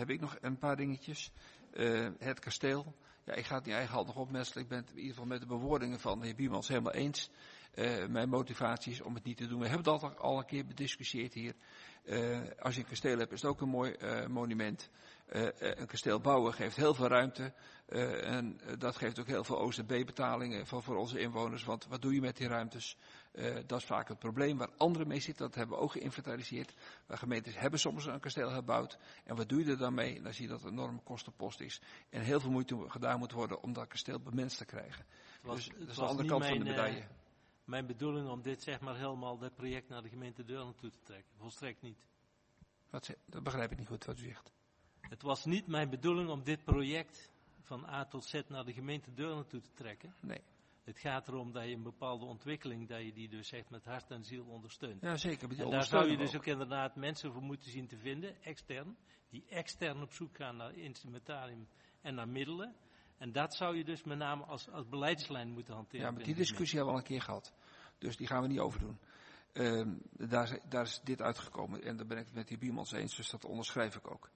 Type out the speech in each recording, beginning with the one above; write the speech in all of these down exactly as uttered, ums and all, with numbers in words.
heb ik nog een paar dingetjes. Uh, het kasteel. Ja, ik ga het niet eigenhandig opmestelen. Ik ben het in ieder geval met de bewoordingen van de heer Biemans helemaal eens. Uh, mijn motivatie is om het niet te doen. We hebben dat al een keer bediscussieerd hier. Uh, als je een kasteel hebt, is het ook een mooi uh, monument. Uh, een kasteel bouwen geeft heel veel ruimte. Uh, en uh, dat geeft ook heel veel O Z B-betalingen voor, voor onze inwoners. Want wat doe je met die ruimtes? Uh, dat is vaak het probleem waar anderen mee zitten. Dat hebben we ook geïnventariseerd. Maar gemeentes hebben soms een kasteel gebouwd. En wat doe je er dan mee? En dan zie je dat het een enorme kostenpost is. En heel veel moeite gedaan moet worden om dat kasteel bemenst te krijgen. Het was, dus het dat is was de andere niet kant mijn, van de medaille. Uh, mijn bedoeling om dit zeg maar helemaal dat project naar de gemeente Deurne toe te trekken. Volstrekt niet. Wat ze, dat begrijp ik niet goed wat u zegt. Het was niet mijn bedoeling om dit project van A tot Z naar de gemeente Deurne toe te trekken. Nee. Het gaat erom dat je een bepaalde ontwikkeling, dat je die dus echt met hart en ziel ondersteunt. Ja, zeker. En daar zou je dus ook inderdaad mensen voor moeten zien te vinden, extern, die extern op zoek gaan naar instrumentarium en naar middelen. En dat zou je dus met name als, als beleidslijn moeten hanteren. Ja, maar die discussie hebben we al een keer gehad. Dus die gaan we niet overdoen. Uh, daar, daar is dit uitgekomen en daar ben ik het met die Biemans eens, dus dat onderschrijf ik ook.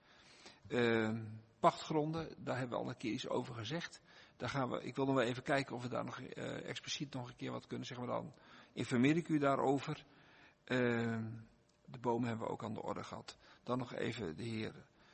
Uh, pachtgronden, daar hebben we al een keer iets over gezegd. Daar gaan we, ik wil nog wel even kijken of we daar nog uh, expliciet nog een keer wat kunnen zeggen. Maar dan informeer ik u daarover. Uh, de bomen hebben we ook aan de orde gehad. Dan nog even de heer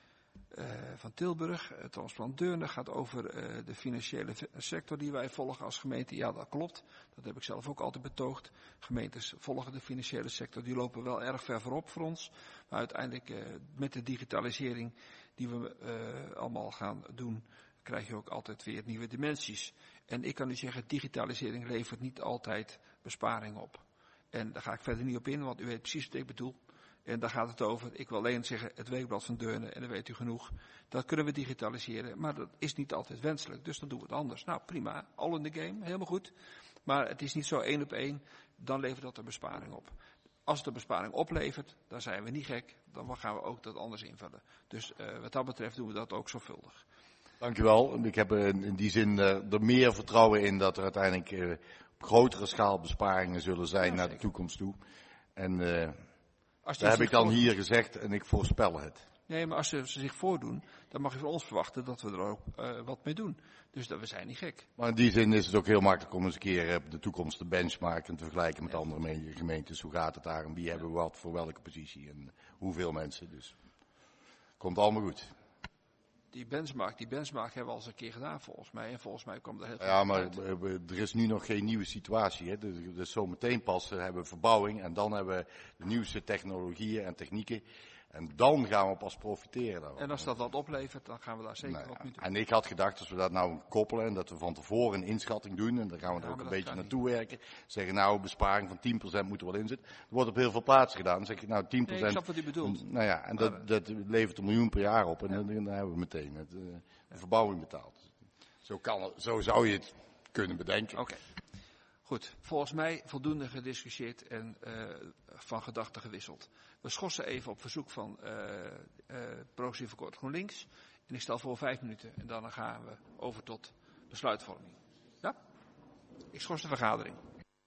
uh, van Tilburg. Het transplant Deurne gaat over uh, de financiële sector die wij volgen als gemeente. Ja, dat klopt. Dat heb ik zelf ook altijd betoogd. Gemeentes volgen de financiële sector. Die lopen wel erg ver voorop voor ons. Maar uiteindelijk uh, met de digitalisering die we uh, allemaal gaan doen, krijg je ook altijd weer nieuwe dimensies. En ik kan u zeggen, digitalisering levert niet altijd besparing op. En daar ga ik verder niet op in, want u weet precies wat ik bedoel. En daar gaat het over. Ik wil alleen zeggen, het weekblad van Deurne, en dan weet u genoeg. Dat kunnen we digitaliseren, maar dat is niet altijd wenselijk. Dus dan doen we het anders. Nou, prima. All in the game, helemaal goed. Maar het is niet zo één op één, dan levert dat een besparing op. Als het een besparing oplevert, dan zijn we niet gek. Dan gaan we ook dat anders invullen. Dus uh, wat dat betreft doen we dat ook zorgvuldig. Dank u wel. Ik heb in die zin uh, er meer vertrouwen in dat er uiteindelijk uh, op grotere schaal besparingen zullen zijn ja, naar de toekomst toe. En uh, dat heb ik dan hier gezegd en ik voorspel het. Nee, maar als ze, ze zich voordoen, dan mag je van ons verwachten dat we er ook uh, wat mee doen. Dus dat we zijn niet gek. Maar in die zin is het ook heel makkelijk om eens een keer uh, de toekomst te benchmarken en te vergelijken met ja. andere gemeentes. Hoe gaat het daar en wie ja. hebben wat voor welke positie en hoeveel mensen. Dus komt allemaal goed. Die benchmark, die benchmark hebben we al eens een keer gedaan volgens mij. En volgens mij kwam er heel veel Ja, maar uit. er is nu nog geen nieuwe situatie. Hè. Dus, dus zometeen pas hebben we verbouwing en dan hebben we de nieuwste technologieën en technieken. En dan gaan we pas profiteren daarvan. En als dat wat oplevert, dan gaan we daar zeker nou ja, op moeten. En ik had gedacht, als we dat nou koppelen en dat we van tevoren een inschatting doen. En dan gaan we er ja, ook een dat beetje naartoe niet. werken. Zeggen nou, besparing van tien procent moet er wel in zitten. Er wordt op heel veel plaatsen gedaan. Dan zeg je nou tien procent. Nee, ik snap wat u bedoelt. Nou ja, en dat, dat levert een miljoen per jaar op. En ja. dan, dan hebben we meteen het, uh, de ja. verbouwing betaald. Zo, kan het, zo zou je het kunnen bedenken. Oké. Okay. Goed, volgens mij voldoende gediscussieerd en uh, van gedachten gewisseld. We schorsen even op verzoek van uh, uh, Progressief Akkoord GroenLinks. En ik stel voor vijf minuten en dan gaan we over tot besluitvorming. Ja? Ik schors de vergadering.